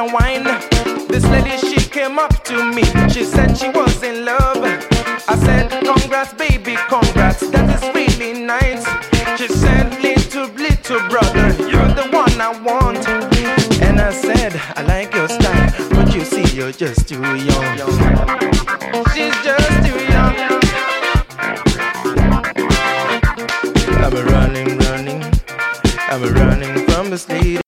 and wine. This lady, she came up to me. She said she was in love. I said, congrats, baby, congrats. That is really nice. She said, little brother, you're the one I want. And I said, I like your style, but you see, you're just too young. She's just too young. I'm running from this lady.